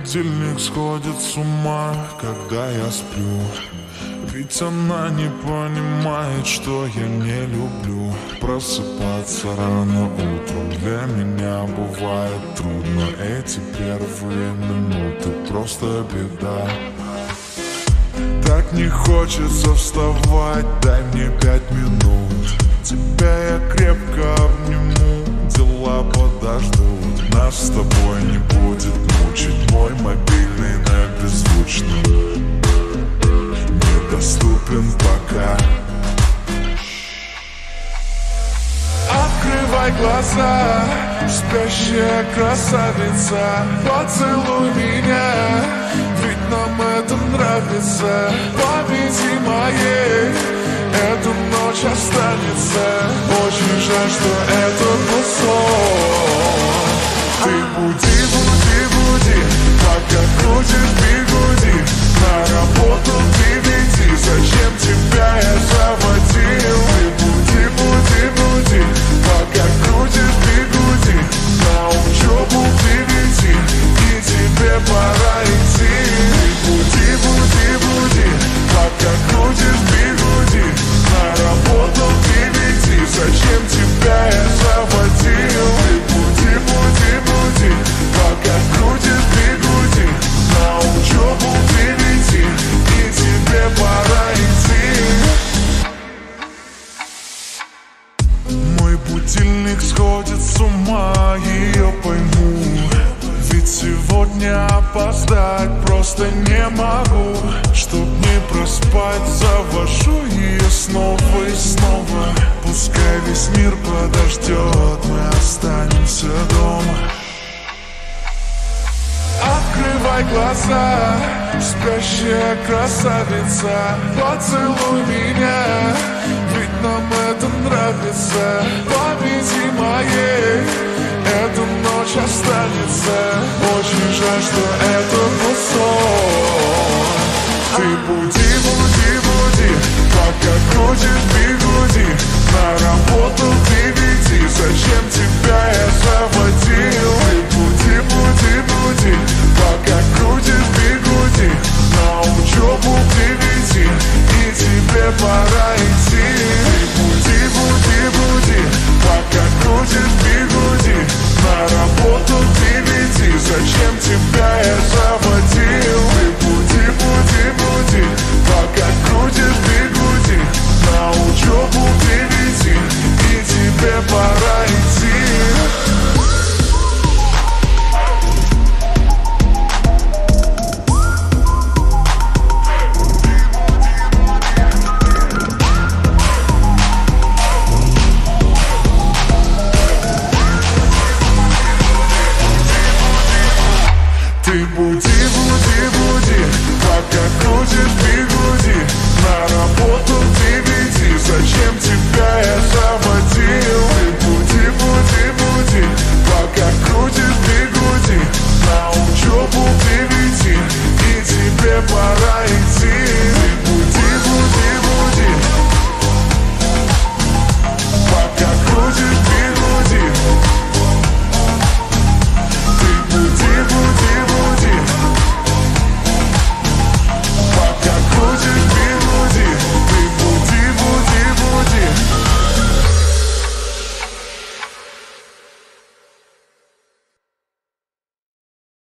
будильник сходит с ума, когда я сплю. Ведь она не понимает, что я не люблю просыпаться рано утром. Для меня бывает трудно, эти первые минуты просто беда. Так не хочется вставать, дай мне 5 минут. Тебя я крепко обниму, дела подождут. Нас с тобой не будет мучить мой мобильный на беззвучном, недоступен пока. Открывай глаза, спящая красавица, поцелуй меня, ведь нам это нравится. Победи моей, эту ночь останется. Очень жаль, что это был сон. Ты буди, буди, буди, пока крутишь бигуди. На работу ты веди, зачем тебя я заводил? Ты буди, буди, буди, пока крутишь бигуди. На учебу ты веди, и тебе пора идти. Ты буди, буди, буди, пока крутишь бигуди. На работу ты веди, зачем тебя я заводил? Ты буди, буди, буди, пока крутишь бигуди. На учебу ты веди, и тебе пора идти. Мой будильник сходит с ума, ее пойму. Ведь сегодня опоздать просто не могу. Чтоб не проспать, завожу ее снова и снова. Пускай весь мир подождет, мы останемся дома. Открывай глаза, спящая красавица, поцелуй меня, ведь нам это нравится. Победи моей, эту ночь останется. Очень жаль, что это был сон. Ты буди, буди, буди, пока крутишь